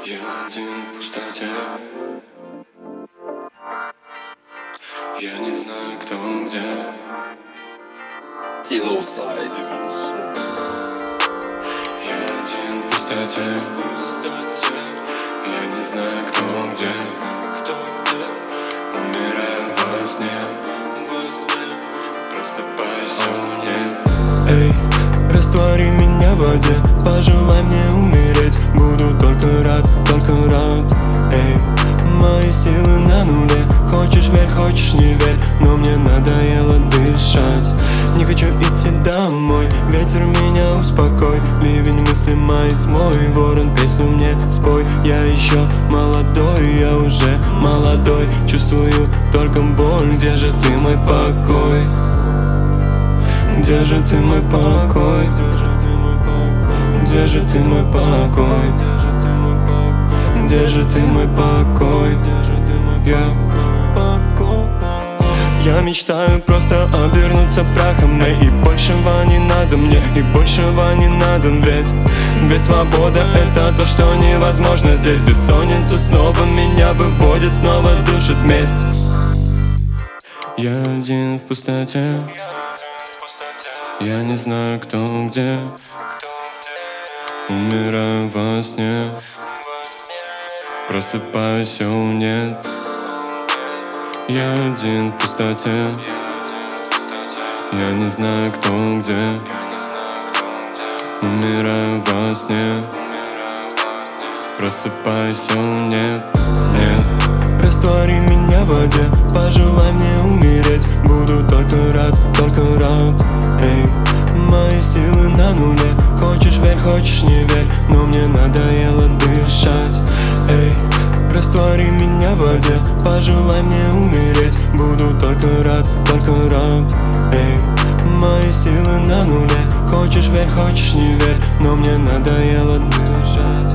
Я один в пустоте. Я не знаю, кто где. Сизлсайд. Я один в пустоте. Я не знаю, кто где. Умираю во сне. Просыпаюсь, его нет. Эй, раствори меня в воде, пожелай мне умереть. Буду только рад, эй. Мои силы на нуле, хочешь верь, хочешь не верь, но мне надоело дышать. Не хочу идти домой, ветер меня успокой. Ливень мысли мои смой, ворон песню мне спой. Я еще молодой, я уже молодой. Чувствую только боль, где же ты мой покой? Где же ты мой покой? Где же ты мой покой? Где же ты мой покой? Я мечтаю просто обернуться прахом, и большего не надо мне, и большего не надо, ведь свобода — это то, что невозможно здесь. Бессонница снова меня выводит, снова душит месть. Я один в пустоте. Я не знаю, кто где. Умираю во сне. Просыпаюсь, его нет. Я один в пустоте. Я не знаю, кто где. Умираю во сне. Просыпаюсь, его нет. Раствори меня в воде, пожелай мне умереть. Буду только рад, эй. Мои силы на нуле, хочешь верь, хочешь не верь, но мне надоело дышать. Эй, раствори меня в воде, пожелай мне умереть. Буду только рад, эй. Мои силы на нуле, хочешь верь, хочешь не верь, но мне надоело дышать.